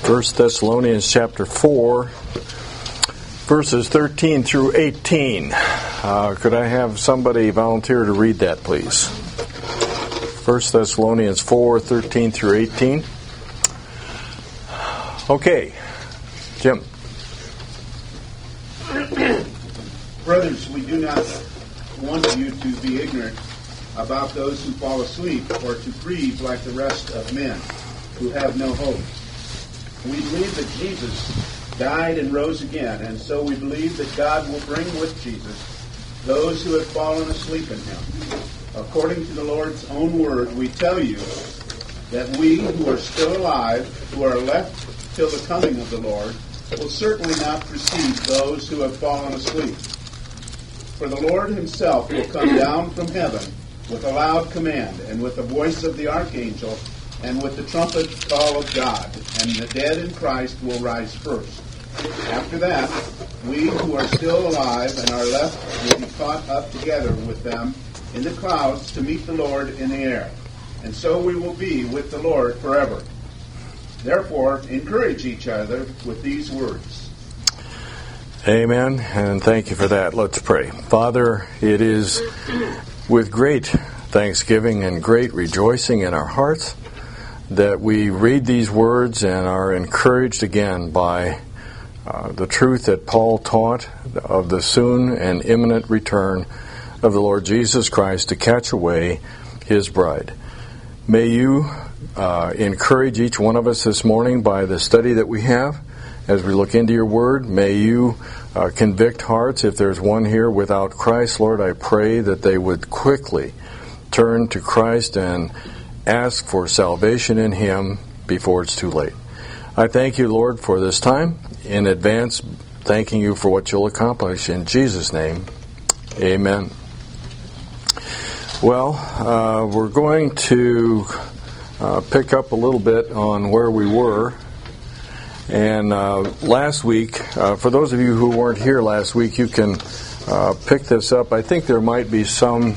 1 Thessalonians chapter 4, verses 13 through 18. Could I have somebody volunteer to read that, please? 1 Thessalonians 4, 13 through 18. Okay. Jim. Brothers, we do not want you to be ignorant about those who fall asleep, or to grieve like the rest of men who have no hope. We believe that Jesus died and rose again, and so we believe that God will bring with Jesus those who have fallen asleep in him. According to the Lord's own word, we tell you that we who are still alive, who are left till the coming of the Lord, will certainly not precede those who have fallen asleep. For the Lord himself will come down from heaven with a loud command, and with the voice of the archangel, and with the trumpet call of God, and the dead in Christ will rise first. After that, we who are still alive and are left will be caught up together with them in the clouds to meet the Lord in the air. And so we will be with the Lord forever. Therefore, encourage each other with these words. Amen, and thank you for that. Let's pray. Father, it is with great thanksgiving and great rejoicing in our hearts that we read these words and are encouraged again by the truth that Paul taught of the soon and imminent return of the Lord Jesus Christ to catch away his bride. May you encourage each one of us this morning by the study that we have as we look into your word. May you convict hearts. If there's one here without Christ, Lord, I pray that they would quickly turn to Christ and ask for salvation in him before it's too late. I thank you, Lord, for this time. In advance, thanking you for what you'll accomplish. In Jesus' name, amen. Well, we're going to pick up a little bit on where we were. And last week, for those of you who weren't here last week, you can pick this up. I think there might be some.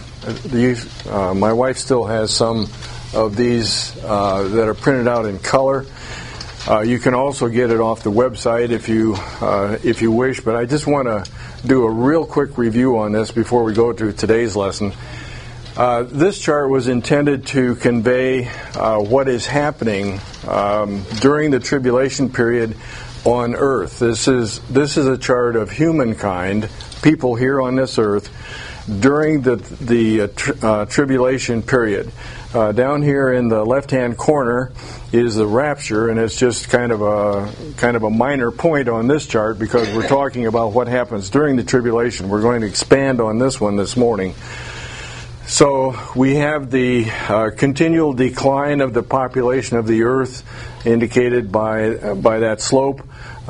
My wife still has some of these that are printed out in color. You can also get it off the website if you wish. But I just want to do a real quick review on this before we go to today's lesson. This chart was intended to convey what is happening during the tribulation period on earth. This is a chart of humankind, people here on this earth, during the tribulation period. Down here in the left-hand corner is the rapture, and it's just kind of a minor point on this chart because we're talking about what happens during the tribulation. We're going to expand on this one this morning. So we have the continual decline of the population of the earth indicated by that slope.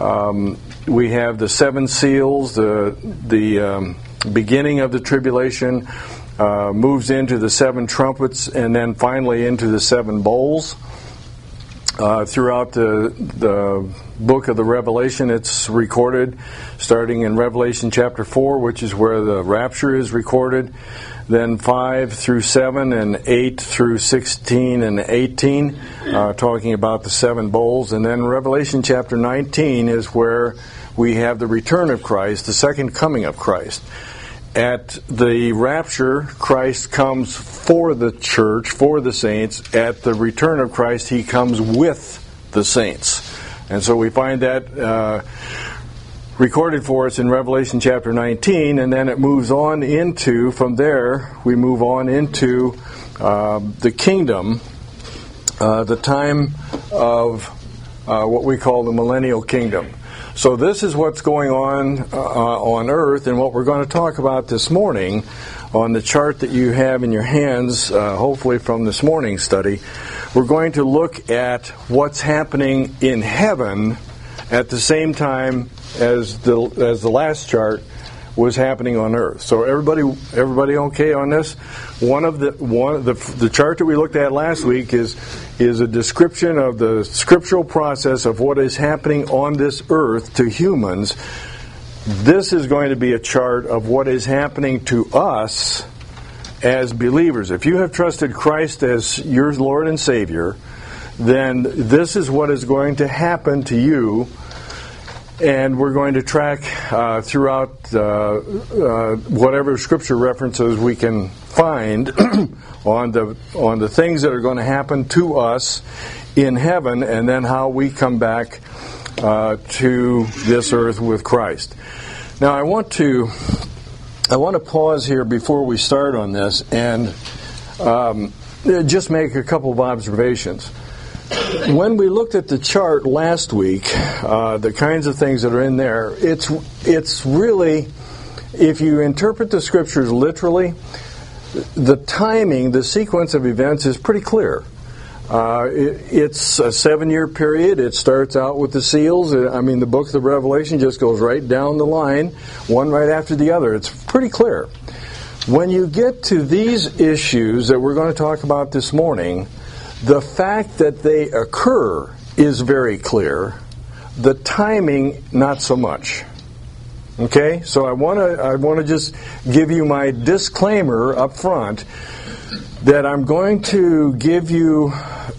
We have the seven seals, the beginning of the tribulation, moves into the seven trumpets, and then finally into the seven bowls. Throughout the book of the Revelation, it's recorded, starting in Revelation chapter 4, which is where the rapture is recorded, then 5 through 7 and 8 through 16 and 18, talking about the seven bowls, and then Revelation chapter 19 is where we have the return of Christ, the second coming of Christ. At the rapture, Christ comes for the church, for the saints. At the return of Christ, he comes with the saints. And so we find that recorded for us in Revelation chapter 19, and then it moves on into, from there, we move on into the kingdom, the time of what we call the millennial kingdom. So this is what's going on earth, and what we're going to talk about this morning on the chart that you have in your hands, hopefully from this morning's study. We're going to look at what's happening in heaven at the same time as the last chart was happening on earth. So everybody okay on this? The chart that we looked at last week is a description of the scriptural process of what is happening on this earth to humans. This is going to be a chart of what is happening to us as believers. If you have trusted Christ as your Lord and Savior, then this is what is going to happen to you. And we're going to track throughout whatever scripture references we can find on the things that are going to happen to us in heaven, and then how we come back to this earth with Christ. Now, I want to pause here before we start on this and just make a couple of observations. When we looked at the chart last week, the kinds of things that are in there, it's really, if you interpret the scriptures literally, the timing, the sequence of events is pretty clear. It's a 7-year period. It starts out with the seals. The book of the Revelation just goes right down the line, one right after the other. It's pretty clear. When you get to these issues that we're going to talk about this morning, the fact that they occur is very clear. The timing, not so much. Okay? So I want to just give you my disclaimer up front that I'm going to give you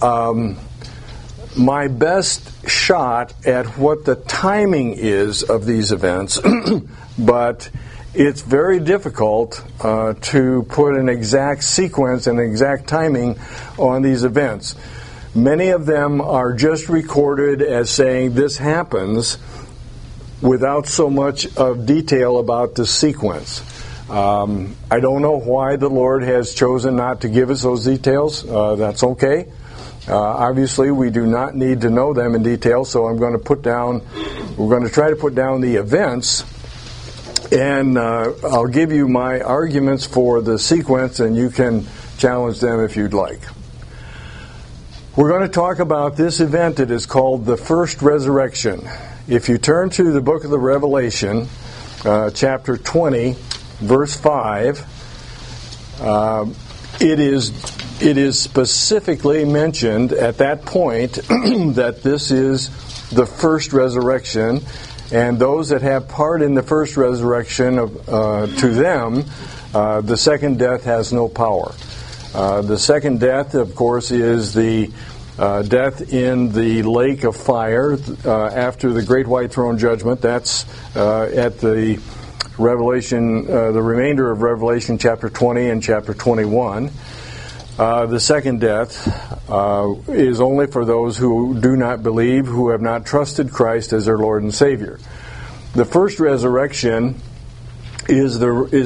my best shot at what the timing is of these events, but it's very difficult to put an exact sequence and exact timing on these events. Many of them are just recorded as saying this happens without so much of detail about the sequence. I don't know why the Lord has chosen not to give us those details. That's okay. Obviously, we do not need to know them in detail, so we're going to try to put down the events. And I'll give you my arguments for the sequence, and you can challenge them if you'd like. We're going to talk about this event that is called the first resurrection. If you turn to the book of the Revelation, chapter 20, verse 5, it is specifically mentioned at that point that this is the first resurrection. And those that have part in the first resurrection, to them, the second death has no power. The second death, of course, is the death in the lake of fire after the great white throne judgment. That's at the Revelation, the remainder of Revelation chapter 20 and chapter 21. The second death is only for those who do not believe, who have not trusted Christ as their Lord and Savior. The first resurrection is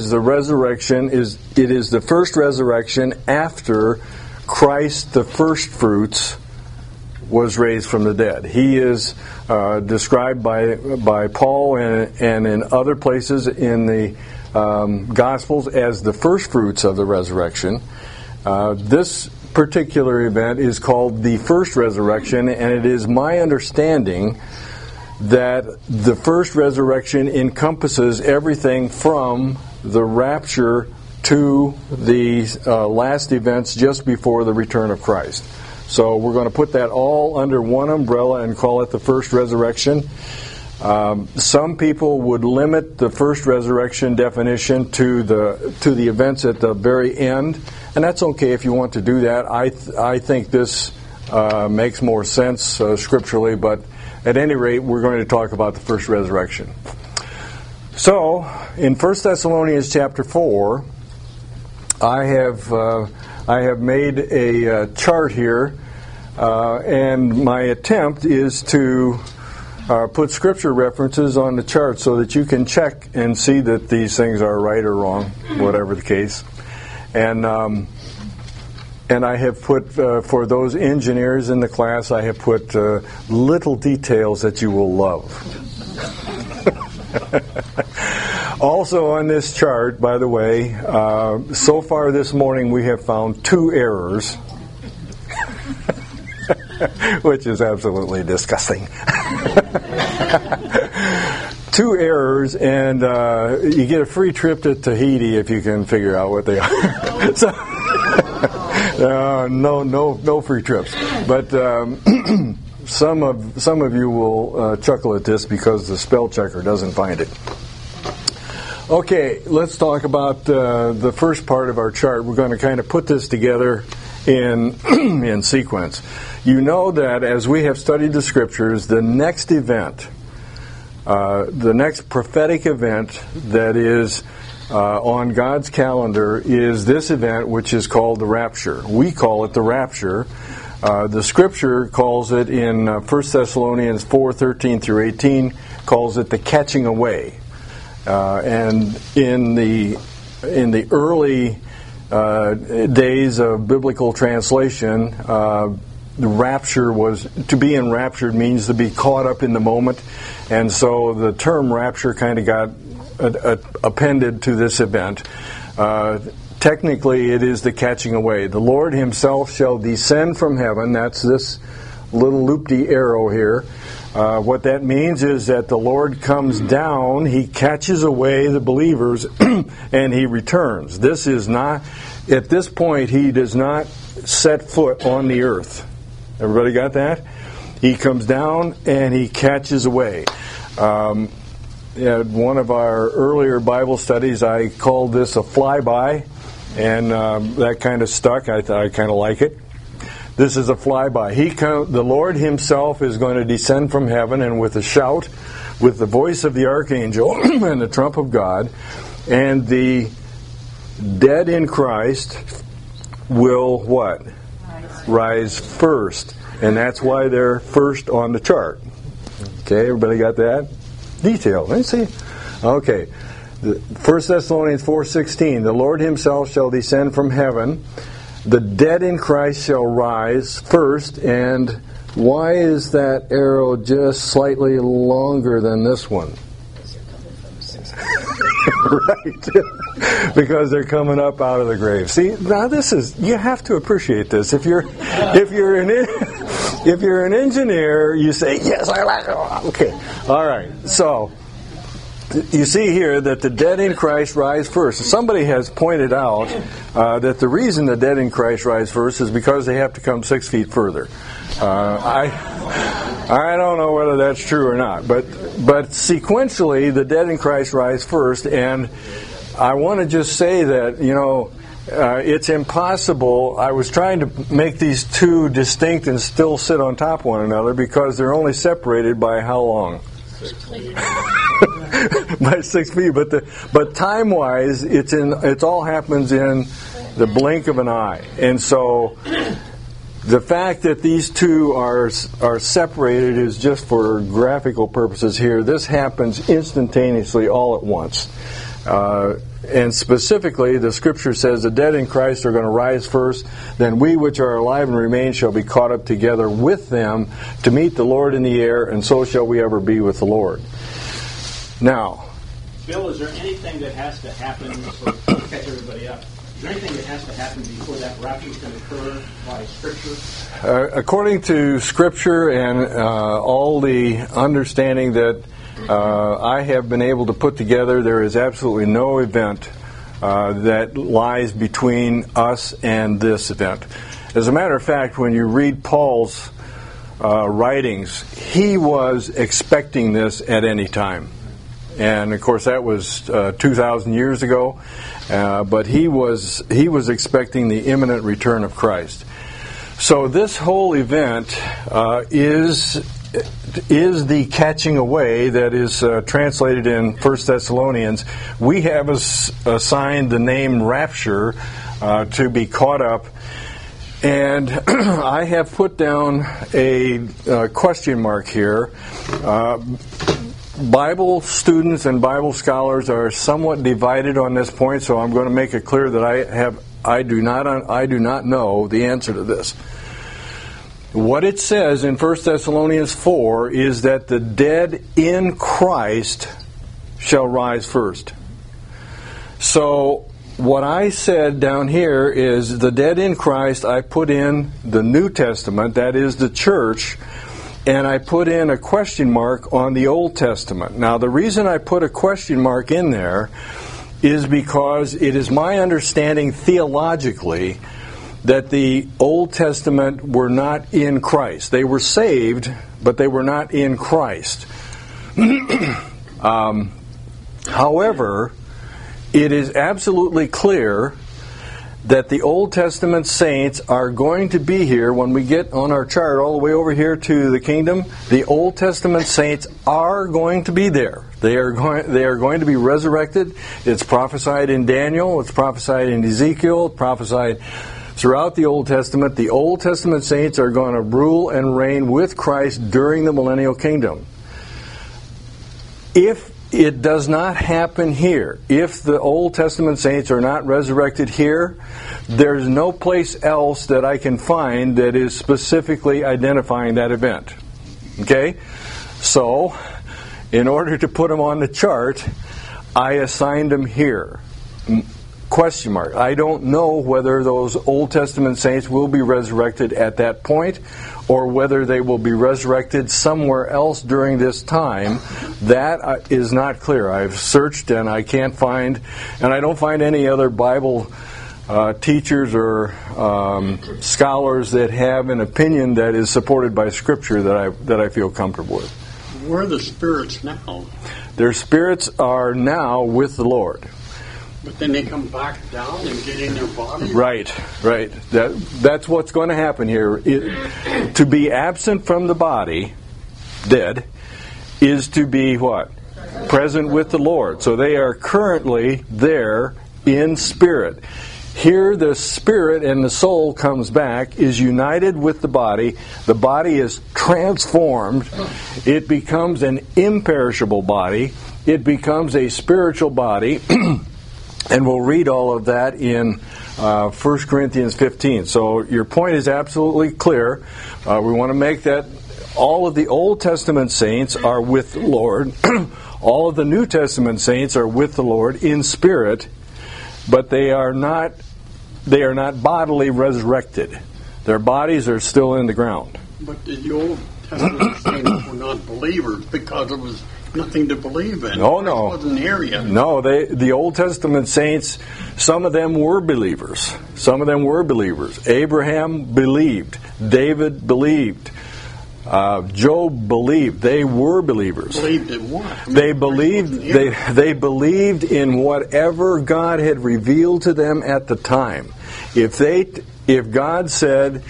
the first resurrection after Christ, the first fruits, was raised from the dead. He is described by Paul and in other places in the Gospels as the first fruits of the resurrection. This particular event is called the first resurrection, and it is my understanding that the first resurrection encompasses everything from the rapture to the last events just before the return of Christ. So we're going to put that all under one umbrella and call it the first resurrection. Some people would limit the first resurrection definition to the events at the very end, and that's okay if you want to do that. I think this makes more sense scripturally, but at any rate, we're going to talk about the first resurrection. So, in 1 Thessalonians chapter 4, I have made a chart here, and my attempt is to put scripture references on the chart so that you can check and see that these things are right or wrong, whatever the case. And I have put, for those engineers in the class, I have put little details that you will love. Also on this chart, by the way, so far this morning we have found 2 errors, which is absolutely disgusting. 2 errors, and you get a free trip to Tahiti if you can figure out what they are. So, no free trips. But some of you will chuckle at this because the spell checker doesn't find it. Okay, let's talk about the first part of our chart. We're going to kind of put this together in in sequence. You know that as we have studied the Scriptures, the next event, the next prophetic event that is on God's calendar is this event, which is called the rapture. We call it the rapture. The Scripture calls it in 1 Thessalonians 4:13 through 18, calls it the catching away. And in the early days of biblical translation, the rapture was, to be enraptured means to be caught up in the moment, and so the term rapture kind of got appended to this event. Technically, it is the catching away. The Lord Himself shall descend from heaven. That's this little loopy arrow here. What that means is that the Lord comes down, He catches away the believers, and He returns. This is not, at this point, He does not set foot on the earth. Everybody got that? He comes down and He catches away. At one of our earlier Bible studies, I called this a flyby, and that kind of stuck. I kind of like it. This is a flyby. The Lord Himself is going to descend from heaven, and with a shout, with the voice of the archangel and the trump of God, and the dead in Christ will what? Rise first. And that's why they're first on the chart. Okay, everybody got that? Detail. Let's see. Okay. 1 Thessalonians 4:16, the Lord Himself shall descend from heaven. The dead in Christ shall rise first. And why is that arrow just slightly longer than this one? Right. Because they're coming up out of the grave. See, now this is, you have to appreciate this. If you're an engineer, you say, yes, I like it. Okay. All right. So, you see here that the dead in Christ rise first. Somebody has pointed out that the reason the dead in Christ rise first is because they have to come 6 feet further. I don't know whether that's true or not, but sequentially, the dead in Christ rise first, and I want to just say that, it's impossible. I was trying to make these two distinct and still sit on top of one another because they're only separated by how long? 6 feet. By 6 feet, but time-wise, it all happens in the blink of an eye, and so the fact that these two are separated is just for graphical purposes here. This happens instantaneously, all at once. And specifically, the Scripture says the dead in Christ are going to rise first, then we which are alive and remain shall be caught up together with them to meet the Lord in the air, and so shall we ever be with the Lord. Now, Bill, is there anything that has to happen, so to catch everybody up, is there anything that has to happen before that rapture is going to occur by Scripture? According to Scripture and all the understanding that I have been able to put together, there is absolutely no event that lies between us and this event. As a matter of fact, when you read Paul's writings, he was expecting this at any time. And of course that was 2,000 years ago, but he was expecting the imminent return of Christ. So this whole event is the catching away that is translated in 1 Thessalonians. We have assigned the name rapture to be caught up. And I have put down a question mark here. Bible students and Bible scholars are somewhat divided on this point, so I'm going to make it clear that I do not know the answer to this. What it says in 1 Thessalonians 4 is that the dead in Christ shall rise first. So what I said down here is the dead in Christ, I put in the New Testament, that is the church, and I put in a question mark on the Old Testament. Now, the reason I put a question mark in there is because it is my understanding theologically that the Old Testament were not in Christ. They were saved, but they were not in Christ. However, it is absolutely clear that the Old Testament saints are going to be here when we get on our chart all the way over here to the kingdom. The Old Testament saints are going to be there. They are going to be resurrected. It's prophesied in Daniel. It's prophesied in Ezekiel. It's prophesied throughout the Old Testament. The Old Testament saints are going to rule and reign with Christ during the millennial kingdom. If it does not happen here, if the Old Testament saints are not resurrected here, there's no place else that I can find that is specifically identifying that event. Okay? So, in order to put them on the chart, I assigned them here. Question mark. I don't know whether those Old Testament saints will be resurrected at that point or whether they will be resurrected somewhere else during this time. That is not clear. I've searched and I can't find, and I don't find any other Bible teachers or scholars that have an opinion that is supported by Scripture that I feel comfortable with. Where are the spirits now? Their spirits are now with the Lord. But then they come back down and get in their body? Right. That's what's going to happen here. To be absent from the body, dead, is to be what? Present with the Lord. So they are currently there in spirit. Here the spirit and the soul comes back, is united with the body. The body is transformed. It becomes an imperishable body. It becomes a spiritual body. And we'll read all of that in 1 Corinthians 15. So your point is absolutely clear. We want to make that all of the Old Testament saints are with the Lord. All of the New Testament saints are with the Lord in spirit, but they are not bodily resurrected. Their bodies are still in the ground. But the Old Testament saints were not believers because it was nothing to believe in. Oh, no. Christ wasn't here yet. No, the Old Testament saints, some of them were believers. Abraham believed. David believed. Job believed. They were believers. Believed in what? They believed in whatever God had revealed to them at the time. If God said,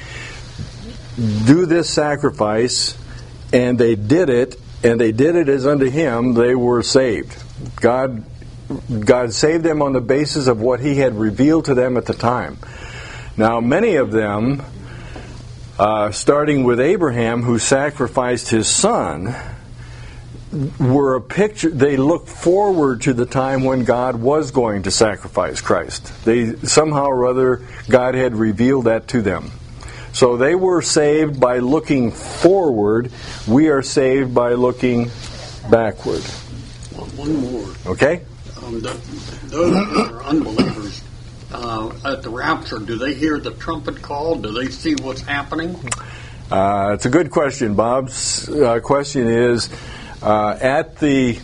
do this sacrifice, and they did it, and they did it as unto Him, they were saved. God saved them on the basis of what He had revealed to them at the time. Now, many of them, starting with Abraham, who sacrificed his son, were a picture. They looked forward to the time when God was going to sacrifice Christ. They somehow or other, God had revealed that to them. So they were saved by looking forward. We are saved by looking backward. One more. Okay? Those that are unbelievers, at the rapture, do they hear the trumpet call? Do they see what's happening? It's a good question. Bob's question is, at this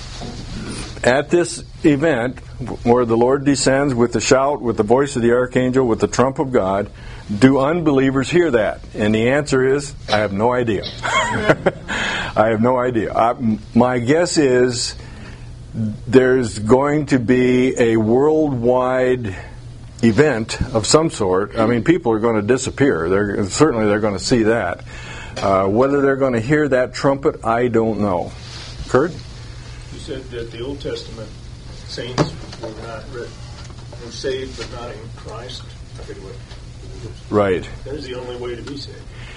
event where the Lord descends with the shout, with the voice of the archangel, with the trump of God, do unbelievers hear that? And the answer is, I have no idea. I have no idea. My guess is there's going to be a worldwide event of some sort. I mean, people are going to disappear. They're going to see that. Whether they're going to hear that trumpet, I don't know. Kurt? You said that the Old Testament saints were saved but not in Christ. I forget what. Right. That is the only way to be saved.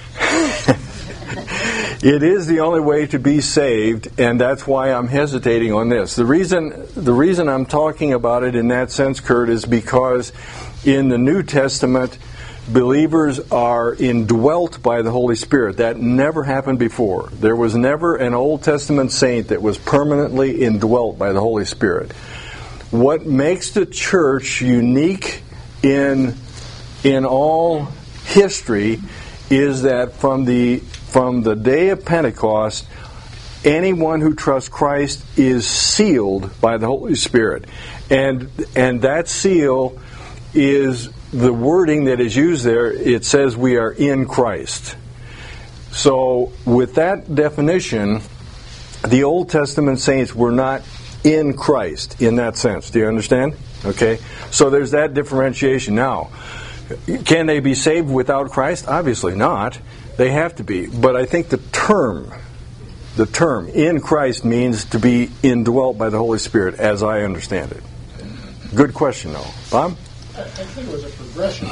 It is the only way to be saved, and that's why I'm hesitating on this. The reason I'm talking about it in that sense, Kurt, is because in the New Testament, believers are indwelt by the Holy Spirit. That never happened before. There was never an Old Testament saint that was permanently indwelt by the Holy Spirit. What makes the church unique in all history is that from the day of Pentecost, anyone who trusts Christ is sealed by the Holy Spirit. And that seal is the wording that is used there. It says we are in Christ. So with that definition, the Old Testament saints were not in Christ in that sense. Do you understand? Okay? So there's that differentiation. Now, can they be saved without Christ? Obviously not. They have to be. But I think the term in Christ means to be indwelt by the Holy Spirit, as I understand it. Good question, though. Bob? I think it was a progression.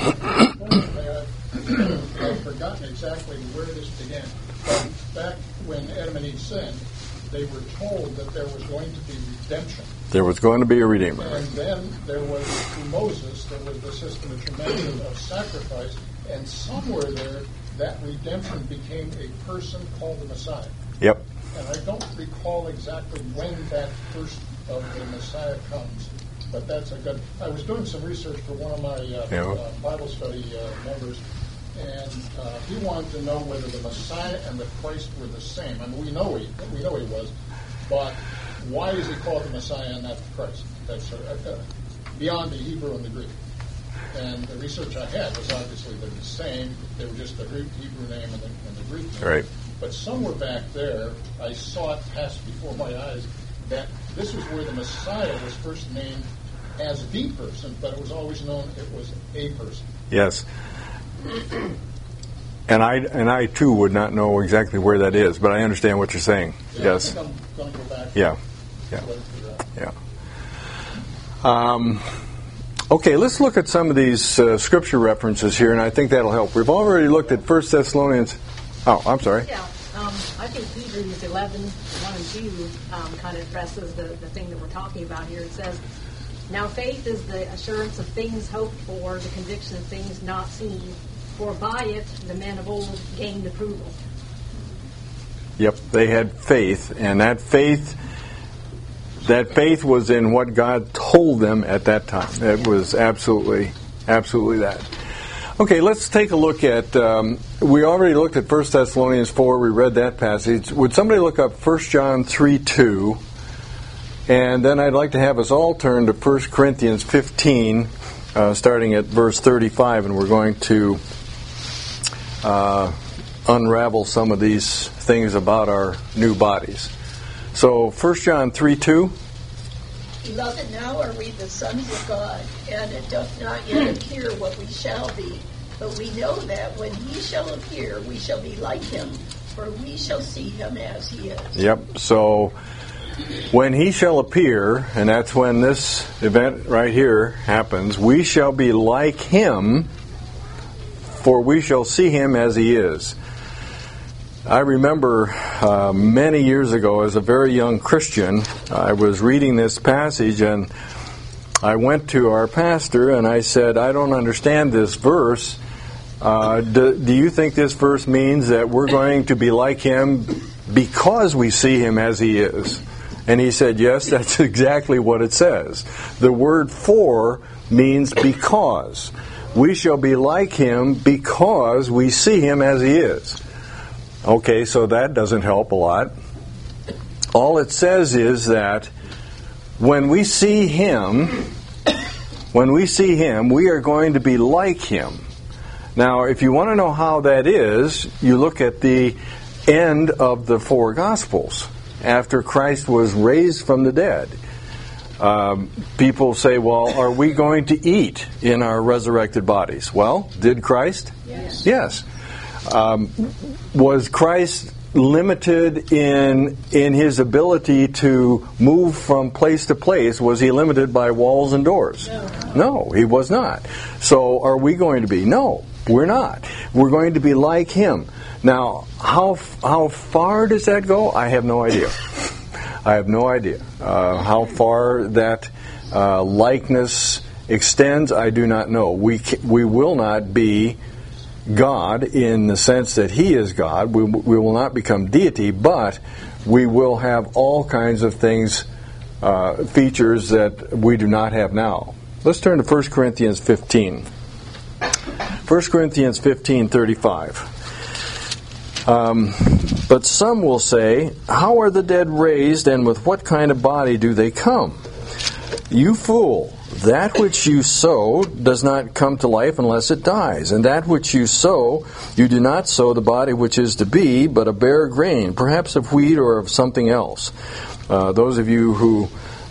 I've forgotten exactly where this began. But back when Adam and Eve sinned, they were told that there was going to be redemption. There was going to be a Redeemer. And then there was, through Moses, there was the system of sacrifice, and somewhere there, that redemption became a person called the Messiah. Yep. And I don't recall exactly when that first of the Messiah comes, but that's a good... I was doing some research for one of my Bible study members, and he wanted to know whether the Messiah and the Christ were the same. I mean, we know he was, but why is he called the Messiah and not the Christ? That's beyond the Hebrew and the Greek. And the research I had was obviously they're the same. They were just the Hebrew name and the Greek name. Right. But somewhere back there, I saw it pass before my eyes that this was where the Messiah was first named as the person, but it was always known it was a person. Yes. And I too would not know exactly where that is, but I understand what you're saying. Yeah, Yes. I think I'm going to go back. Yeah. Okay, let's look at some of these scripture references here, and I think that'll help. We've already looked at 1 Thessalonians. Oh, I'm sorry. Yeah, I think Hebrews 11, 1 and 2 kind of addresses the thing that we're talking about here. It says, "Now faith is the assurance of things hoped for, the conviction of things not seen. For by it the men of old gained approval." Yep, they had faith, and that faith was in what God told them at that time. It was absolutely that. Okay, let's take a look at, we already looked at 1 Thessalonians 4, we read that passage. Would somebody look up 1 John 3:2? And then I'd like to have us all turn to 1 Corinthians 15, starting at verse 35, and we're going to unravel some of these things about our new bodies. So 1 John 3:2. "Beloved, now are we the sons of God, and it doth not yet appear what we shall be. But we know that when he shall appear, we shall be like him, for we shall see him as he is." Yep, so when he shall appear, and that's when this event right here happens, we shall be like him, for we shall see him as he is. I remember many years ago, as a very young Christian, I was reading this passage, and I went to our pastor and I said, "I don't understand this verse. Do you think this verse means that we're going to be like him because we see him as he is?" And he said, "Yes, that's exactly what it says. The word 'for' means because. We shall be like him because we see him as he is." Okay, so that doesn't help a lot. All it says is that when we see him, we are going to be like him. Now, if you want to know how that is, you look at the end of the four Gospels. After Christ was raised from the dead, people say, well, are we going to eat in our resurrected bodies? Well, did Christ? Yes. Was Christ limited in his ability to move from place to place? Was he limited by walls and doors? No, he was not. So are we going to be? No, we're not. We're going to be like him. Now, how far does that go? I have no idea. I have no idea how far that likeness extends. I do not know. We will not be God in the sense that he is God. We will not become deity, but we will have all kinds of things, features that we do not have now. Let's turn to 1 Corinthians 15. 1 Corinthians 15:35. But some will say, "How are the dead raised, and with what kind of body do they come? You fool! That which you sow does not come to life unless it dies. And that which you sow, you do not sow the body which is to be, but a bare grain, perhaps of wheat or of something else." Those of you who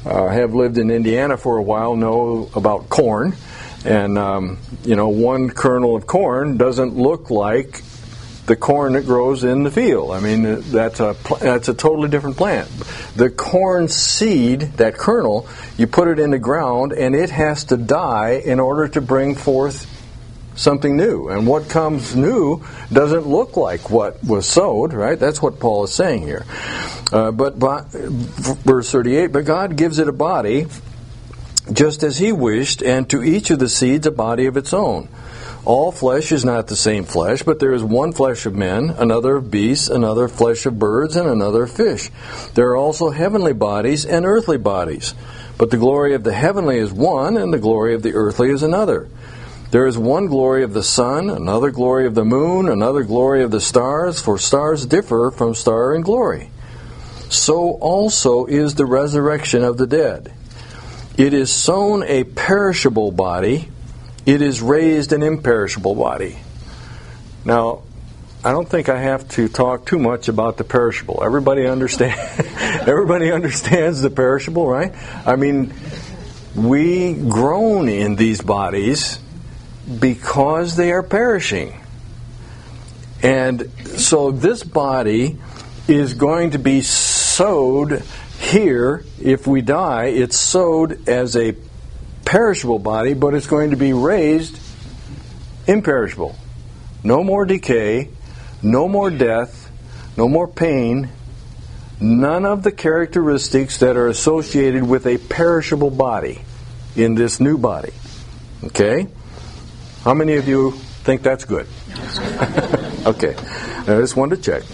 have lived in Indiana for a while know about corn. And, one kernel of corn doesn't look like the corn that grows in the field. I mean, that's a totally different plant. The corn seed, that kernel, you put it in the ground, and it has to die in order to bring forth something new. And what comes new doesn't look like what was sowed, right? That's what Paul is saying here. But verse 38, but God gives it a body just as He wished, and to each of the seeds a body of its own. All flesh is not the same flesh, but there is one flesh of men, another of beasts, another flesh of birds, and another of fish. There are also heavenly bodies and earthly bodies. But the glory of the heavenly is one, and the glory of the earthly is another. There is one glory of the sun, another glory of the moon, another glory of the stars, for stars differ from star in glory. So also is the resurrection of the dead. It is sown a perishable body, it is raised an imperishable body. Now, I don't think I have to talk too much about the perishable. Everybody understands the perishable, right? I mean, we groan in these bodies because they are perishing. And so this body is going to be sowed here. If we die, it's sowed as a perishable body, but it's going to be raised imperishable. No more decay, no more death, no more pain, none of the characteristics that are associated with a perishable body in this new body. Okay? How many of you think that's good? Okay. I just wanted to check.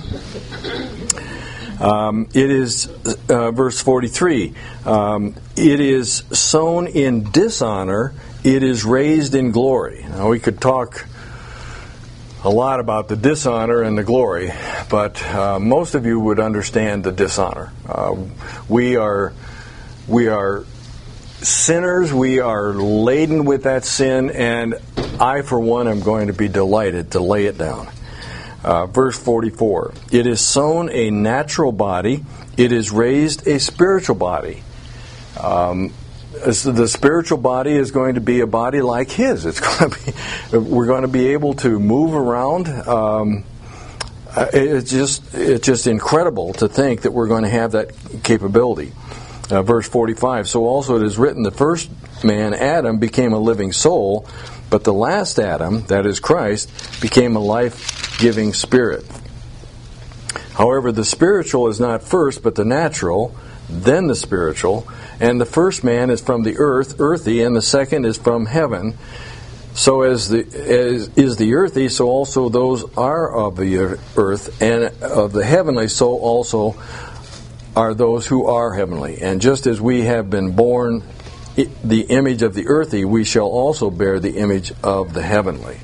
It is, verse 43, it is sown in dishonor, it is raised in glory. Now we could talk a lot about the dishonor and the glory, but most of you would understand the dishonor. We are sinners, we are laden with that sin, and I, for one, am going to be delighted to lay it down. Verse 44, it is sown a natural body, it is raised a spiritual body. The spiritual body is going to be a body like His. We're going to be able to move around. It's just incredible to think that we're going to have that capability. Verse 45, so also it is written, the first man, Adam, became a living soul, but the last Adam, that is Christ, became a life-giving spirit. However, the spiritual is not first, but the natural, then the spiritual. And the first man is from the earth, earthy, and the second is from heaven. So as is the earthy, so also those are of the earth, and of the heavenly, so also are those who are heavenly. And just as we have been born the image of the earthy, we shall also bear the image of the heavenly.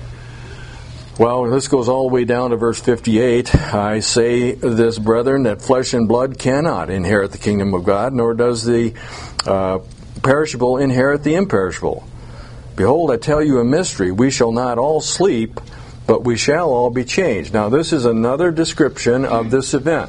Well, this goes all the way down to verse 58. I say this, brethren, that flesh and blood cannot inherit the kingdom of God, nor does the perishable inherit the imperishable. Behold, I tell you a mystery. We shall not all sleep, but we shall all be changed. Now, this is another description of this event.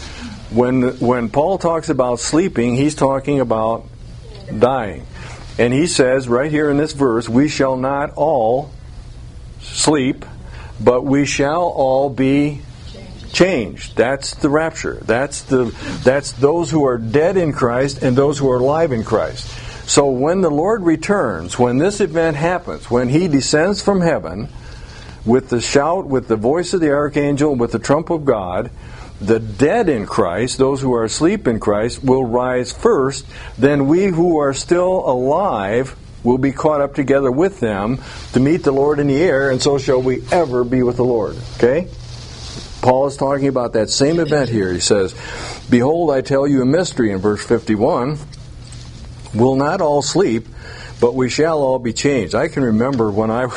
When Paul talks about sleeping, he's talking about dying. And he says right here in this verse, we shall not all sleep, but we shall all be changed. That's the rapture. That's those who are dead in Christ and those who are alive in Christ. So when the Lord returns, when this event happens, when He descends from heaven with the shout, with the voice of the archangel, with the trump of God, the dead in Christ, those who are asleep in Christ, will rise first. Then we who are still alive will be caught up together with them to meet the Lord in the air, and so shall we ever be with the Lord. Okay? Paul is talking about that same event here. He says, behold, I tell you a mystery in verse 51. We'll not all sleep, but we shall all be changed. I can remember when I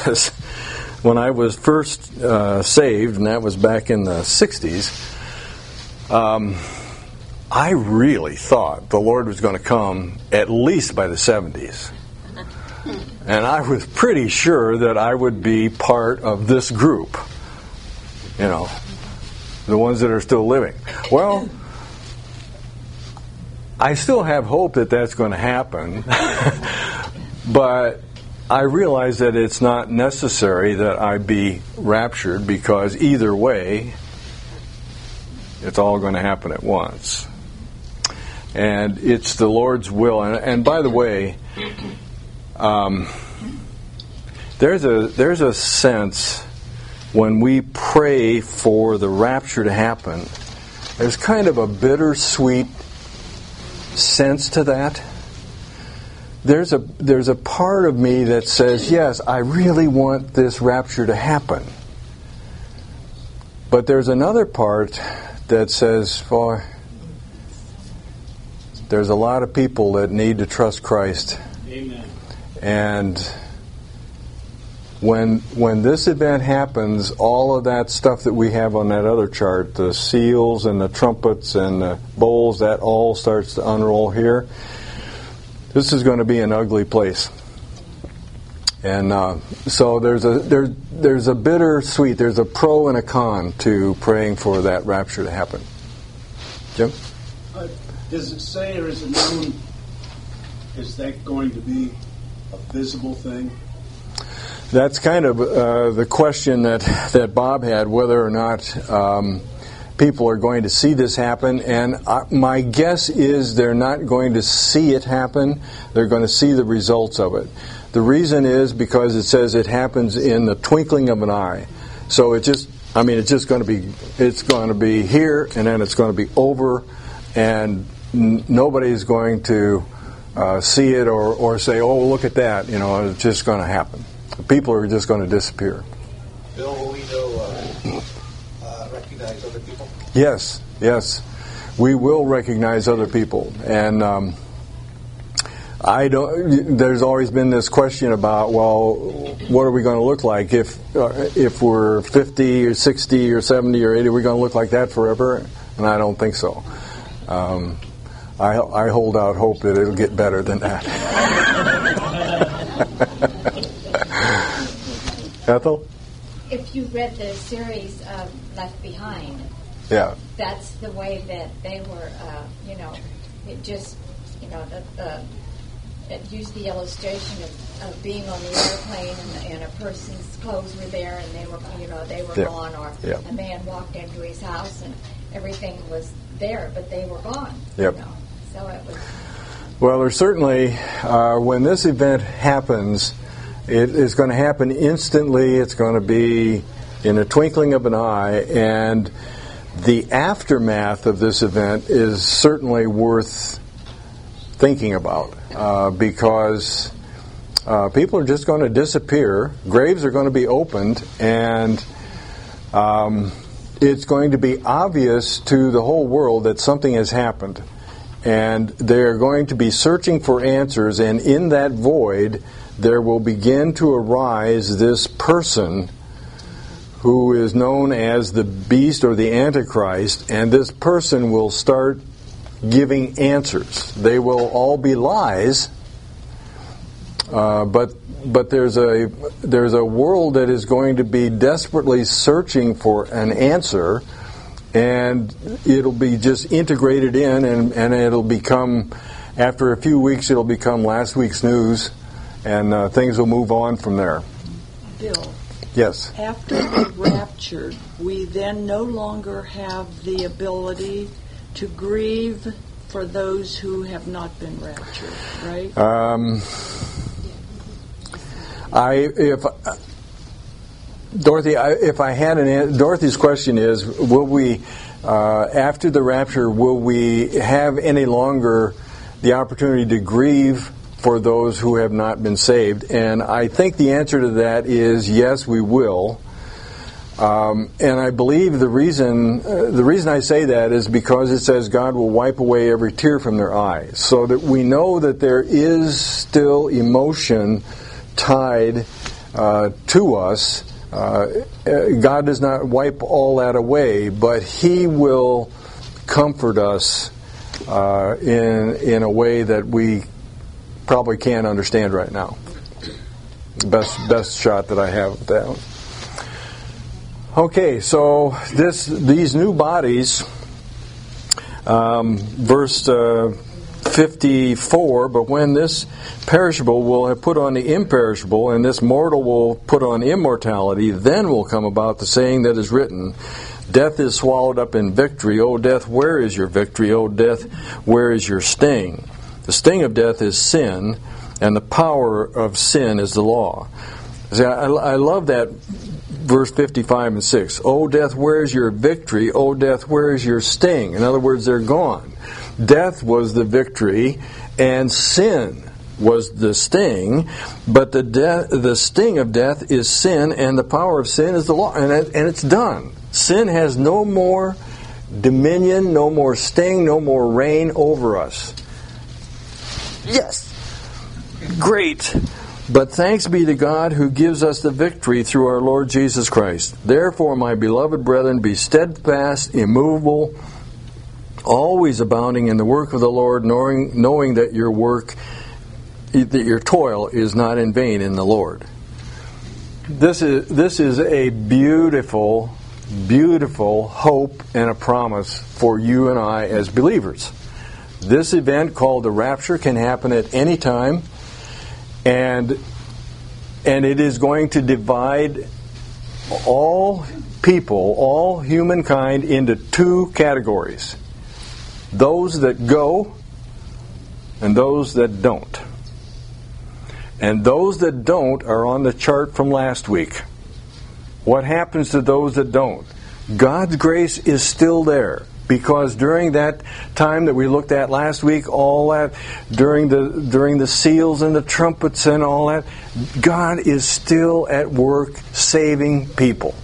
was first saved, and that was back in the 60s, I really thought the Lord was going to come at least by the 70s. And I was pretty sure that I would be part of this group. You know, the ones that are still living. Well, I still have hope that that's going to happen, but I realize that it's not necessary that I be raptured, because either way, it's all going to happen at once. And it's the Lord's will. And by the way, there's a sense when we pray for the rapture to happen, there's kind of a bittersweet sense to that. There's a part of me that says, yes, I really want this rapture to happen. But there's another part that says, well, there's a lot of people that need to trust Christ. Amen. And when this event happens, all of that stuff that we have on that other chart, the seals and the trumpets and the bowls, that all starts to unroll here. This is going to be an ugly place. And so there's a bittersweet, there's a pro and a con to praying for that rapture to happen. Jim? Does it say, or is it known, is that going to be a visible thing? That's kind of the question that Bob had, whether or not people are going to see this happen. And my guess is they're not going to see it happen. They're going to see the results of it. The reason is because it says it happens in the twinkling of an eye. So it's just going to be here, and then it's going to be over, and nobody's going to see it or say, oh, look at that. It's just going to happen. People are just going to disappear. Bill, will we recognize other people? Yes. We will recognize other people. And there's always been this question about, well, what are we going to look like if we're 50 or 60 or 70 or 80? Are we going to look like that forever? And I don't think so. I hold out hope that it'll get better than that. Ethel? If you read the series of Left Behind, yeah, that's the way that they were, it just, it used the illustration of being on the airplane and a person's clothes were there and they were gone, or a man walked into his house and everything was there, but they were gone. Yep. So it was. Well, there's certainly, when this event happens, it is going to happen instantly. It's going to be in a twinkling of an eye, and the aftermath of this event is certainly worth thinking about, because people are just going to disappear. Graves are going to be opened, and it's going to be obvious to the whole world that something has happened. And they're going to be searching for answers, and in that void, there will begin to arise this person who is known as the beast or the Antichrist, and this person will start giving answers. They will all be lies, but there's a world that is going to be desperately searching for an answer, and it'll be just integrated in, and it'll become, after a few weeks, it'll become last week's news, and things will move on from there. Bill. Yes. After we're raptured, we then no longer have the ability to grieve for those who have not been raptured, right? Dorothy's question is, will we, after the rapture, will we have any longer the opportunity to grieve for those who have not been saved? And I think the answer to that is yes, we will. And I believe the reason I say that is because it says God will wipe away every tear from their eyes, so that we know that there is still emotion tied to us. God does not wipe all that away, but He will comfort us in a way that we probably can't understand right now. Best shot that I have at that one. Okay, so these new bodies, verse 54, but when this perishable will have put on the imperishable, and this mortal will put on immortality, then will come about the saying that is written, death is swallowed up in victory. O death, where is your victory? O death, where is your sting? The sting of death is sin, and the power of sin is the law. See, I love that verse 55 and 6. O death, where is your victory? O death, where is your sting? In other words, they're gone. Death was the victory, and sin was the sting, but the sting of death is sin, and the power of sin is the law, and it's done. Sin has no more dominion, no more sting, no more reign over us. Yes! Great! But thanks be to God who gives us the victory through our Lord Jesus Christ. Therefore, my beloved brethren, be steadfast, immovable, always abounding in the work of the Lord, knowing that your toil is not in vain in the Lord. This is a beautiful, beautiful hope and a promise for you and I as believers. This event called the rapture can happen at any time, and it is going to divide all people, all humankind, into two categories. Those that go and those that don't. And those that don't are on the chart from last week. What happens to those that don't? God's grace is still there, because during that time that we looked at last week, all that, during the seals and the trumpets and all that, God is still at work saving people.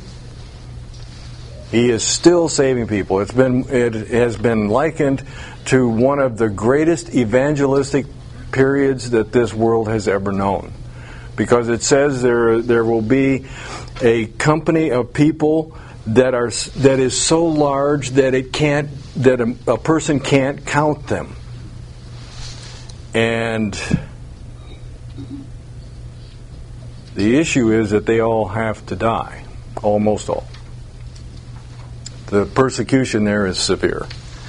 He is still saving people. It has been likened to one of the greatest evangelistic periods that this world has ever known, because it says there will be a company of people that is so large that a person can't count them, and the issue is that they all have to die, almost all. The persecution there is severe.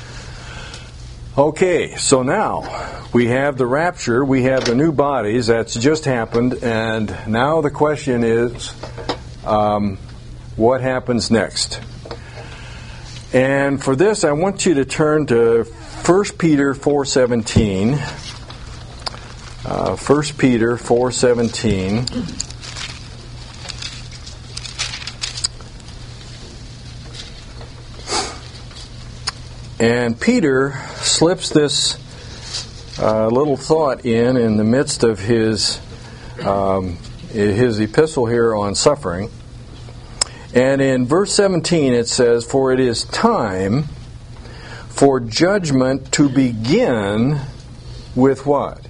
Okay, so now we have the rapture, we have the new bodies, that's just happened, and now the question is, what happens next? And for this, I want you to turn to 1 Peter 4:17. 1 Peter 4:17. And Peter slips this little thought in the midst of his epistle here on suffering. And in verse 17 it says, "For it is time for judgment to begin with what?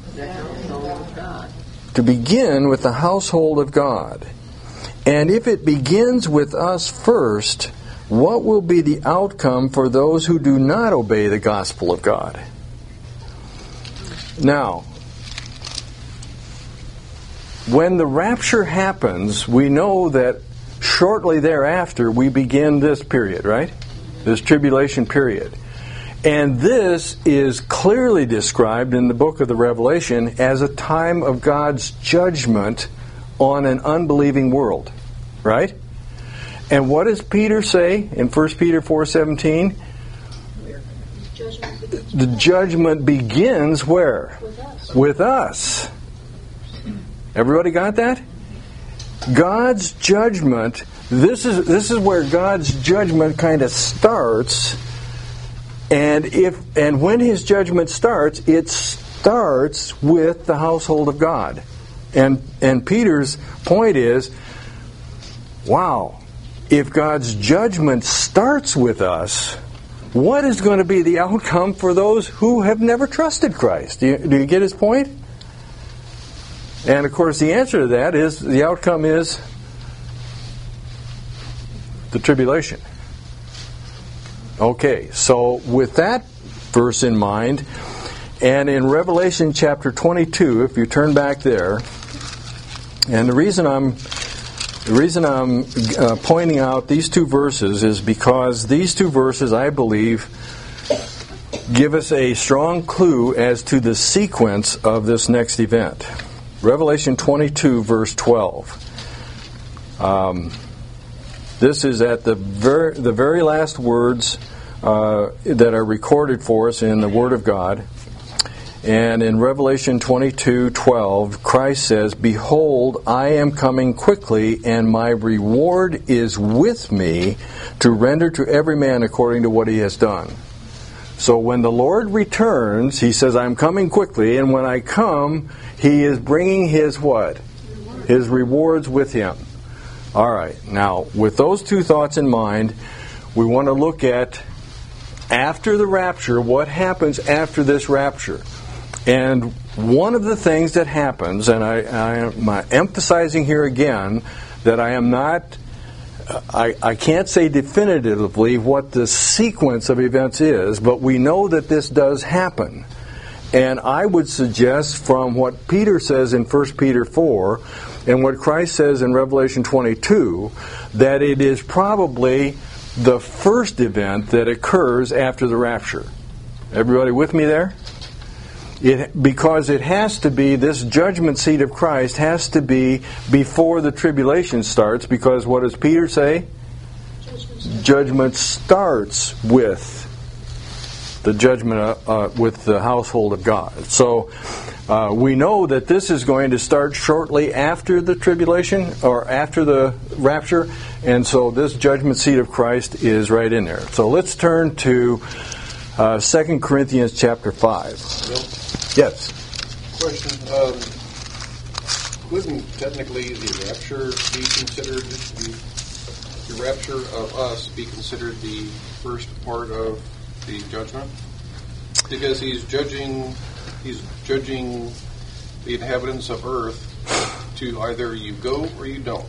To begin with the household of God. And if it begins with us first, what will be the outcome for those who do not obey the gospel of God?" Now, when the rapture happens, we know that shortly thereafter we begin this period, right? This tribulation period. And this is clearly described in the book of the Revelation as a time of God's judgment on an unbelieving world, right? And what does Peter say in 1 Peter 4:17? The judgment begins where? With us. Everybody got that? God's judgment, this is where God's judgment kind of starts. And when his judgment starts, it starts with the household of God. And Peter's point is, wow, if God's judgment starts with us, what is going to be the outcome for those who have never trusted Christ? Do you get his point? And of course the answer to that is, the outcome is the tribulation. Okay, so with that verse in mind, and in Revelation chapter 22, if you turn back there, and the reason I'm pointing out these two verses is because these two verses, I believe, give us a strong clue as to the sequence of this next event. Revelation 22, verse 12. This is at the very last words that are recorded for us in the Word of God. And in Revelation 22:12, Christ says, "Behold, I am coming quickly, and my reward is with me to render to every man according to what he has done." So when the Lord returns, He says, "I'm coming quickly," and when I come, He is bringing His what? His rewards with Him. All right. Now, with those two thoughts in mind, we want to look at after the rapture, what happens after this rapture. And one of the things that happens, and I am emphasizing here again that I am not, I can't say definitively what the sequence of events is, but we know that this does happen. And I would suggest from what Peter says in 1 Peter 4 and what Christ says in Revelation 22 that it is probably the first event that occurs after the rapture. Everybody with me there? Because it has to be, this judgment seat of Christ has to be before the tribulation starts, because what does Peter say? Judgment starts with the judgment with the household of God. So we know that this is going to start shortly after the tribulation or after the rapture, and so this judgment seat of Christ is right in there. So let's turn to 2 Corinthians chapter 5. Yes. Question. Wouldn't technically the rapture be considered, the rapture of us be considered the first part of the judgment? Because he's judging the inhabitants of earth to either you go or you don't.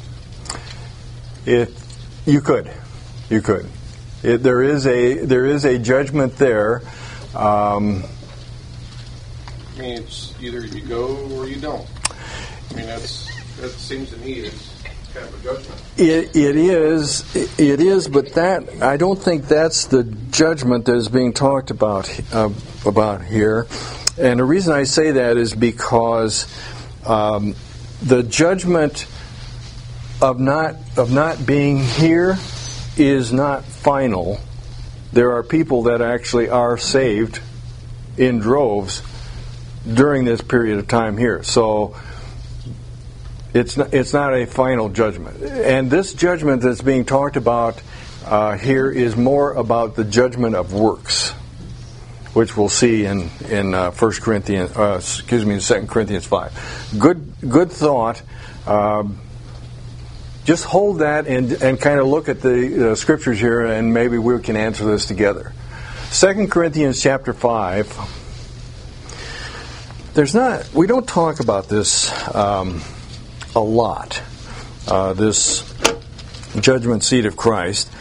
You could. There is a judgment there. I mean, it's either you go or you don't. I mean, that seems to me is kind of a judgment. It is, but that I don't think that's the judgment that is being talked about here. And the reason I say that is because the judgment of not being here is not final. There are people that actually are saved in droves during this period of time here. So it's not a final judgment. And this judgment that's being talked about here is more about the judgment of works, which we'll see in 2 Corinthians 5. Good thought. Just hold that and kind of look at the scriptures here, and maybe we can answer this together. 2 Corinthians chapter 5. We don't talk about this a lot, this judgment seat of Christ,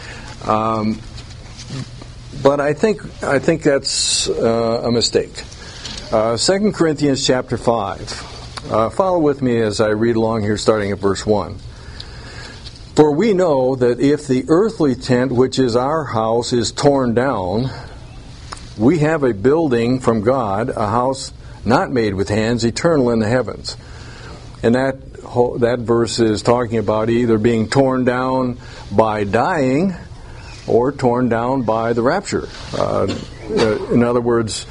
but I think that's a mistake. 2 Corinthians chapter 5. Follow with me as I read along here, starting at verse 1. For we know that if the earthly tent, which is our house, is torn down, we have a building from God, a house not made with hands, eternal in the heavens. And that verse is talking about either being torn down by dying or torn down by the rapture. In other words,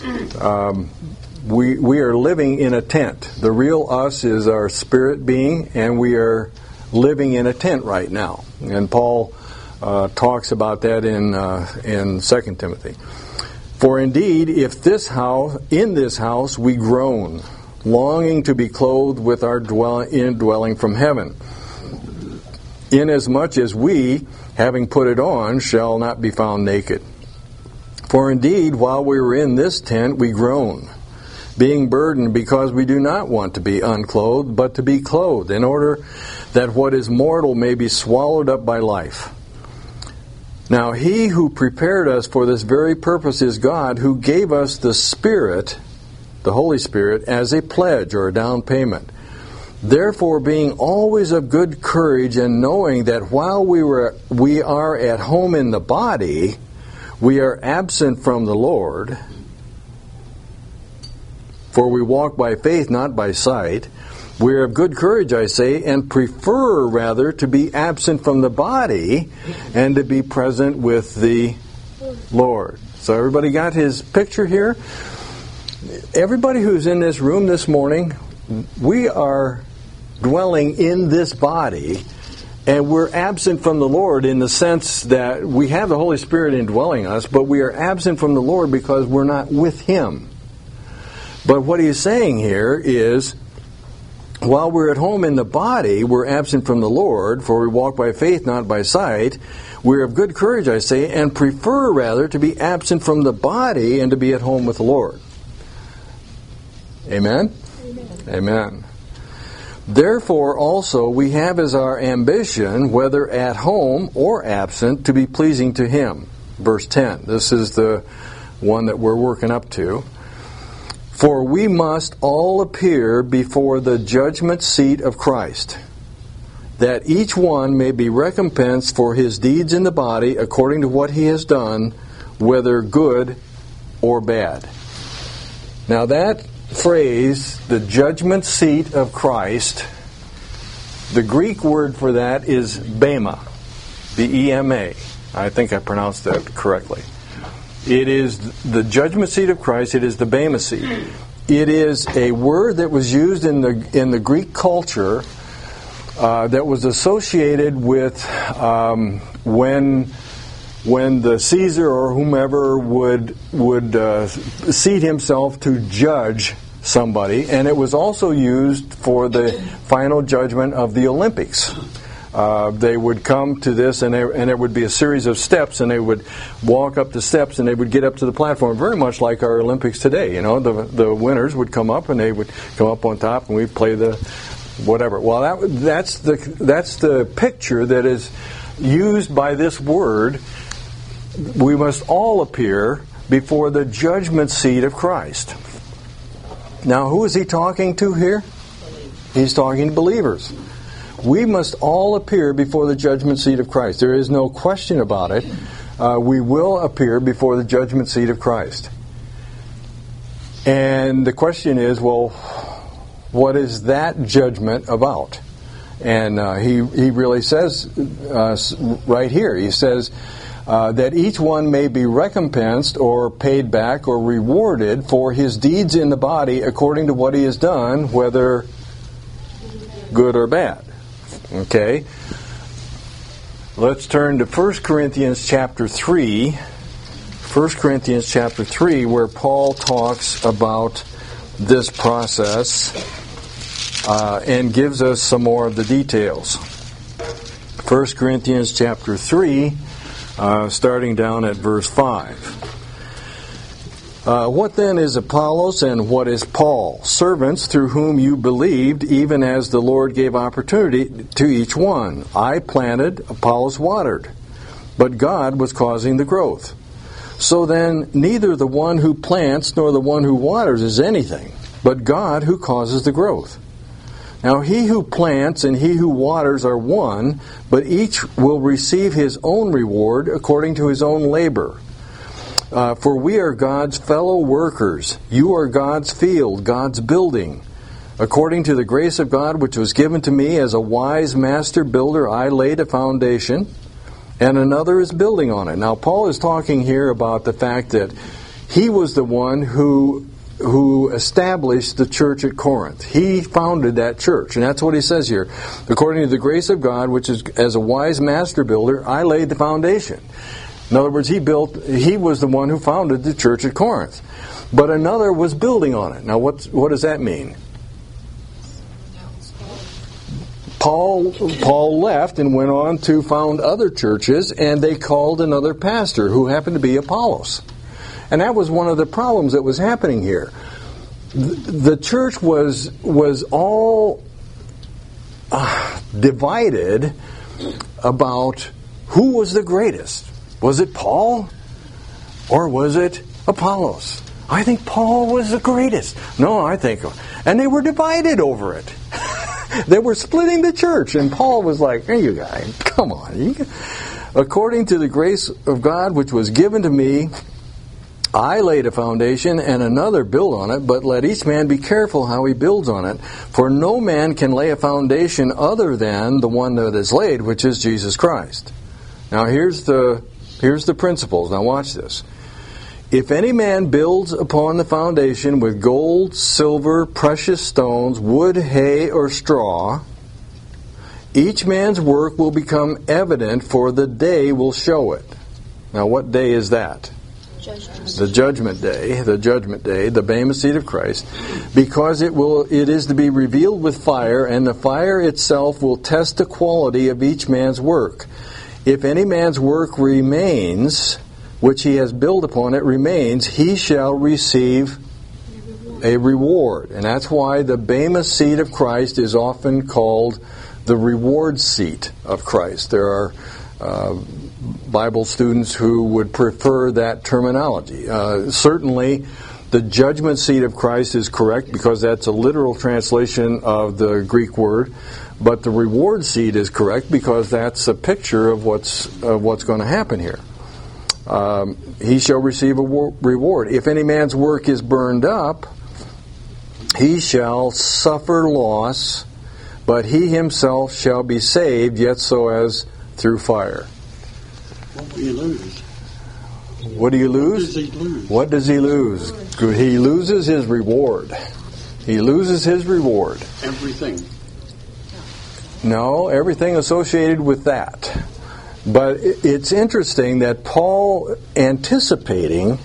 we are living in a tent. The real us is our spirit being, and we are living in a tent right now. And Paul talks about that in 2 Timothy. For indeed, if in this house we groan, longing to be clothed with our indwelling from heaven, inasmuch as we, having put it on, shall not be found naked. For indeed, while we were in this tent, we groan, being burdened, because we do not want to be unclothed, but to be clothed, in order that what is mortal may be swallowed up by life. Now he who prepared us for this very purpose is God, who gave us the Spirit, the Holy Spirit, as a pledge or a down payment. Therefore, being always of good courage, and knowing that while we are at home in the body, we are absent from the Lord, for we walk by faith, not by sight. We are of good courage, I say, and prefer rather to be absent from the body and to be present with the Lord. So everybody got his picture here? Everybody who's in this room this morning, we are dwelling in this body, and we're absent from the Lord in the sense that we have the Holy Spirit indwelling us, but we are absent from the Lord because we're not with Him. But what he's saying here is, while we're at home in the body, we're absent from the Lord, for we walk by faith, not by sight. We're of good courage, I say, and prefer rather to be absent from the body and to be at home with the Lord. Amen? Amen. Amen. Therefore also we have as our ambition, whether at home or absent, to be pleasing to Him. Verse 10. This is the one that we're working up to. For we must all appear before the judgment seat of Christ, that each one may be recompensed for his deeds in the body according to what he has done, whether good or bad. Now that phrase, the judgment seat of Christ, the Greek word for that is bema, B-E-M-A. I think I pronounced that correctly. It is the judgment seat of Christ. It is the bema seat. It is a word that was used in the Greek culture that was associated with when the Caesar or whomever would seat himself to judge somebody, and it was also used for the final judgment of the Olympics. They would come to this, and there would be a series of steps, and they would walk up the steps, and they would get up to the platform, very much like our Olympics today. You know, the winners would come up, and they would come up on top, and we'd play the whatever. Well, that's the picture that is used by this word. We must all appear before the judgment seat of Christ. Now, who is he talking to here? He's talking to believers. We must all appear before the judgment seat of Christ. There is no question about it. We will appear before the judgment seat of Christ. And the question is, well, what is that judgment about? And he really says right here, he says that each one may be recompensed or paid back or rewarded for his deeds in the body according to what he has done, whether good or bad. Okay, let's turn to 1 Corinthians chapter 3. 1 Corinthians chapter 3, where Paul talks about this process and gives us some more of the details. 1 Corinthians chapter 3, starting down at verse 5. What then is Apollos and what is Paul? Servants through whom you believed, even as the Lord gave opportunity to each one. I planted, Apollos watered, but God was causing the growth. So then, neither the one who plants nor the one who waters is anything, but God who causes the growth. Now he who plants and he who waters are one, but each will receive his own reward according to his own labor. For we are God's fellow workers. You are God's field, God's building. According to the grace of God which was given to me as a wise master builder, I laid a foundation, and another is building on it. Now, Paul is talking here about the fact that he was the one who established the church at Corinth. He founded that church, and that's what he says here. According to the grace of God, which is as a wise master builder, I laid the foundation. In other words, he was the one who founded the church at Corinth. But another was building on it. Now, what does that mean? Paul left and went on to found other churches, and they called another pastor who happened to be Apollos. And that was one of the problems that was happening here. The church was all divided about who was the greatest. Was it Paul or was it Apollos? I think Paul was the greatest. No, and they were divided over it. They were splitting the church, and Paul was like, "Hey, you guys, come on." According to the grace of God which was given to me, I laid a foundation, and another built on it, but let each man be careful how he builds on it. For no man can lay a foundation other than the one that is laid, which is Jesus Christ. Now here's the principles. Now watch this. If any man builds upon the foundation with gold, silver, precious stones, wood, hay, or straw, each man's work will become evident, for the day will show it. Now what day is that? The judgment day, the Bema seat of Christ, because it is to be revealed with fire, and the fire itself will test the quality of each man's work. If any man's work remains, which he has built upon it remains, he shall receive a reward. And that's why the Bema seat of Christ is often called the reward seat of Christ. There are Bible students who would prefer that terminology. Certainly, the judgment seat of Christ is correct because that's a literal translation of the Greek word. But the reward seat is correct because that's a picture of what's going to happen here. He shall receive a reward. If any man's work is burned up, he shall suffer loss, but he himself shall be saved, yet so as through fire. What will you lose? What do you lose? What does he lose? What does he lose? He loses his reward. He loses his reward. Everything. No, everything associated with that. But it's interesting that Paul, anticipating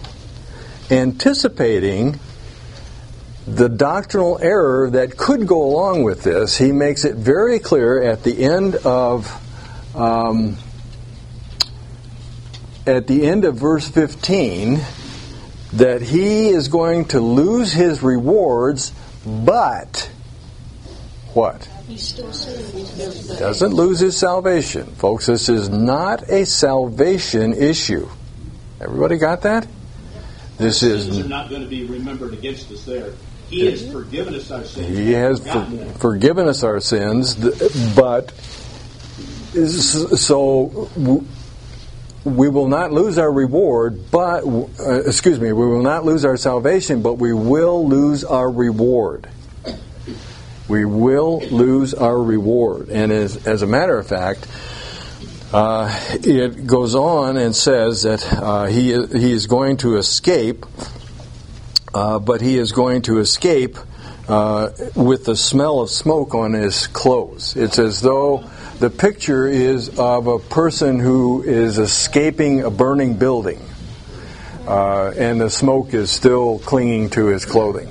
the doctrinal error that could go along with this, he makes it very clear at the end of verse 15 that he is going to lose his rewards, but what? Doesn't lose his salvation. Folks, this is not a salvation issue. Everybody got that? This is... Sins are not going to be remembered against us there. He has forgiven us our sins. He has forgiven us our sins, but... So... We will not lose our reward, but... we will not lose our salvation, but we will lose our reward. We will lose our reward. And as a matter of fact, it goes on and says that he is going to escape, but he is going to escape with the smell of smoke on his clothes. It's as though the picture is of a person who is escaping a burning building, and the smoke is still clinging to his clothing.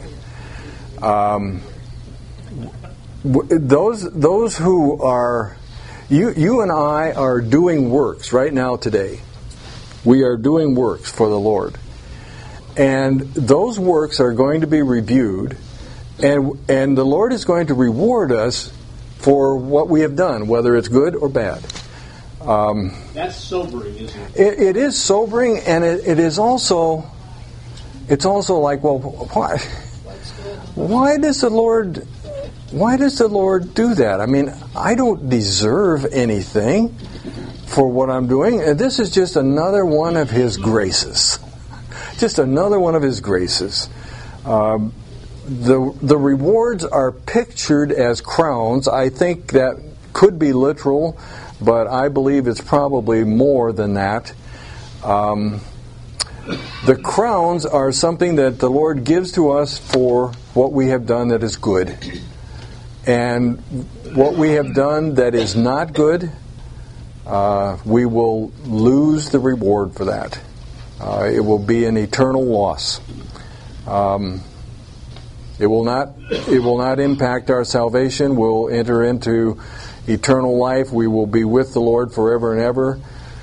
Those who are, you and I are doing works right now today. We are doing works for the Lord. And those works are going to be reviewed, and the Lord is going to reward us for what we have done, whether it's good or bad. That's sobering, isn't it? It is sobering, and it is also, it's also like, well, why does the Lord do that? I mean, I don't deserve anything for what I'm doing. This is just another one of His graces. Just another one of His graces. The rewards are pictured as crowns. I think that could be literal, but I believe it's probably more than that. The crowns are something that the Lord gives to us for what we have done that is good. And what we have done that is not good, we will lose the reward for that. It will be an eternal loss. It will not impact our salvation. We'll enter into eternal life. We will be with the Lord forever and ever.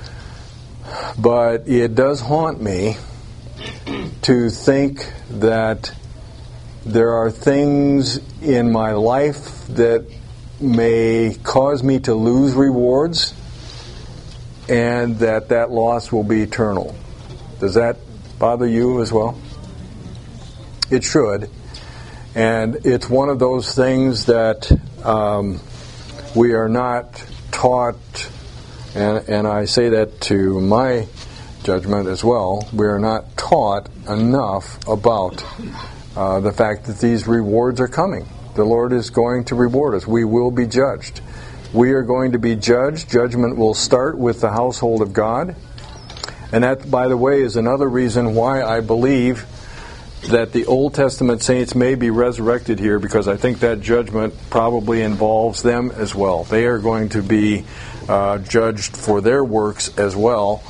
But it does haunt me to think that there are things in my life that may cause me to lose rewards, and that loss will be eternal. Does that bother you as well? It should. And it's one of those things that we are not taught and I say that to my judgment as well, we are not taught enough about the fact that these rewards are coming. The Lord is going to reward us. We will be judged. We are going to be judged. Judgment will start with the household of God. And that, by the way, is another reason why I believe that the Old Testament saints may be resurrected here, because I think that judgment probably involves them as well. They are going to be judged for their works as well.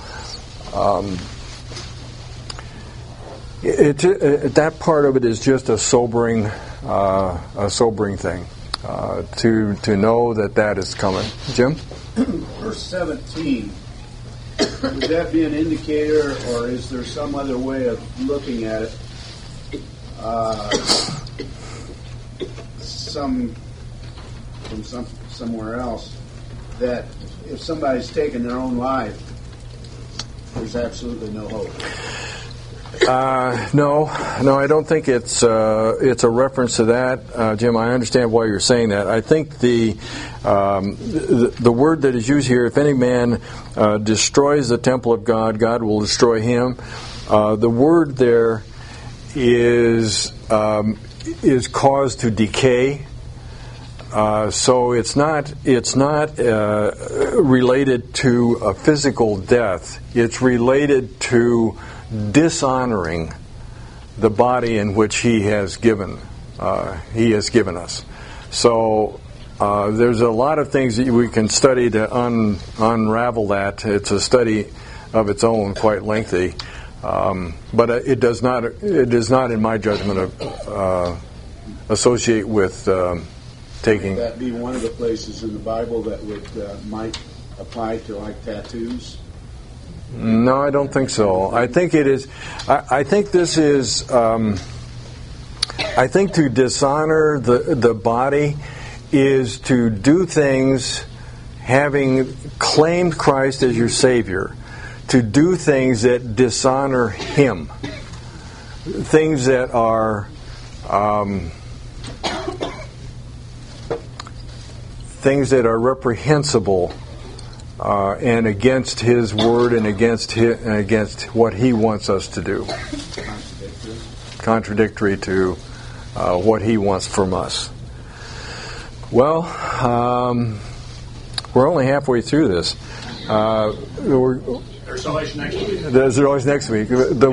That part of it is just a sobering thing to know that is coming. Jim? Verse 17. Would that be an indicator, or is there some other way of looking at it? Somewhere else, that if somebody's taken their own life, there's absolutely no hope. No, I don't think it's a reference to that, Jim. I understand why you're saying that. I think the word that is used here, if any man destroys the temple of God, God will destroy him. The word there is caused to decay. So it's not related to a physical death. It's related to dishonoring the body in which He has given us. So there's a lot of things that we can study to unravel that. It's a study of its own, quite lengthy, but it does not, in my judgment, associate with taking. Would that be one of the places in the Bible that might apply to like tattoos? No, I don't think so. I think it is. I think this is. I think to dishonor the body is to do things having claimed Christ as your Savior, to do things that dishonor Him, things that are reprehensible. And against His word and against what He wants us to do. Contradictory to what He wants from us. Well, we're only halfway through this. There's always next week. There's always next week. The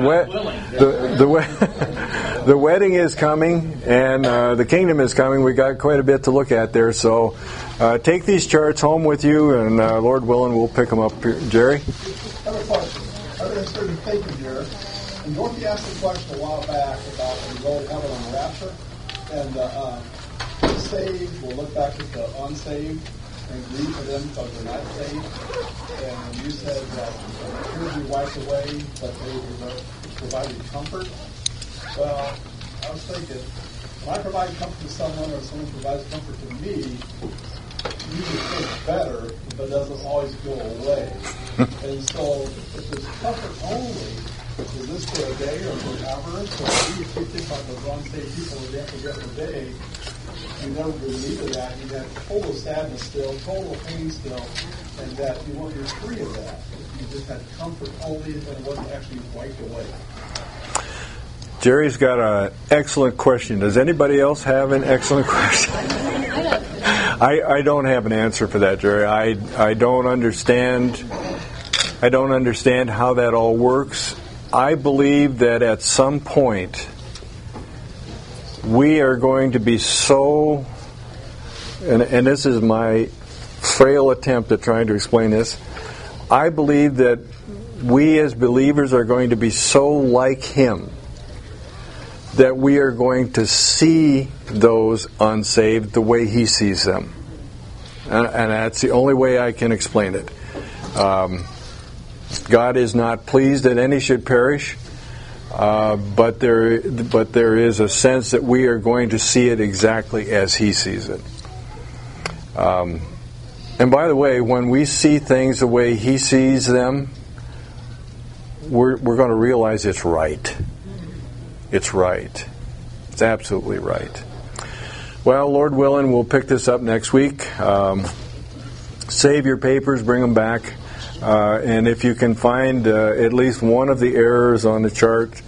wedding is coming, and the kingdom is coming. We got quite a bit to look at there, so take these charts home with you, and Lord willing, we'll pick them up. Jerry? I have a question. I've been studying thinking here, and Dorothy asked a question a while back about when we go to heaven on the rapture, and the saved will look back at the unsaved and grieve for them because they're not saved. And you said that tears will be wiped away, but they provided comfort. Well, I was thinking, when I provide comfort to someone or someone provides comfort to me, usually feels better, but doesn't always go away. And so, if it's comfort only, is this for a day or forever? So if you think about those unsaved people who didn't forget the day, you never believe in that. You have total sadness still, total pain still, and that you're free of that. You just had comfort only, and it wasn't actually wiped away. Jerry's got an excellent question. Does anybody else have an excellent question? I don't have an answer for that, Jerry. I don't understand. I don't understand how that all works. I believe that at some point we are going to be so, and this is my frail attempt at trying to explain this. I believe that we as believers are going to be so like Him that we are going to see those unsaved the way He sees them. And that's the only way I can explain it. God is not pleased that any should perish, but there is a sense that we are going to see it exactly as He sees it. And by the way, when we see things the way He sees them, we're going to realize it's right. It's right. It's absolutely right. Well, Lord willing, we'll pick this up next week. Save your papers, bring them back. And if you can find at least one of the errors on the chart,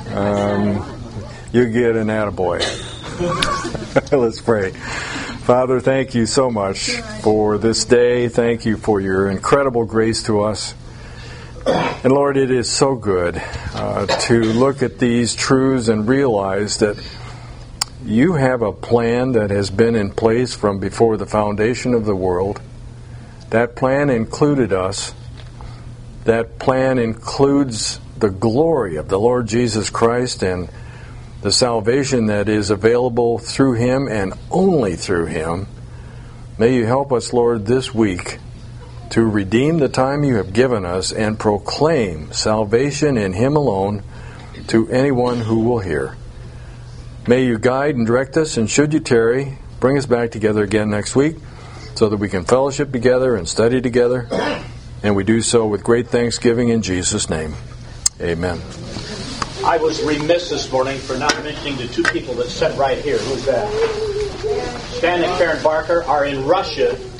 you get an attaboy. Let's pray. Father, thank you so much for this day. Thank you for your incredible grace to us. And Lord, it is so good to look at these truths and realize that you have a plan that has been in place from before the foundation of the world. That plan included us. That plan includes the glory of the Lord Jesus Christ and the salvation that is available through Him and only through Him. May you help us, Lord, this week to redeem the time you have given us and proclaim salvation in Him alone to anyone who will hear. May you guide and direct us, and should you tarry, bring us back together again next week so that we can fellowship together and study together. And we do so with great thanksgiving in Jesus' name. Amen. I was remiss this morning for not mentioning the two people that sat right here. Who's that? Stan and Karen Barker are in Russia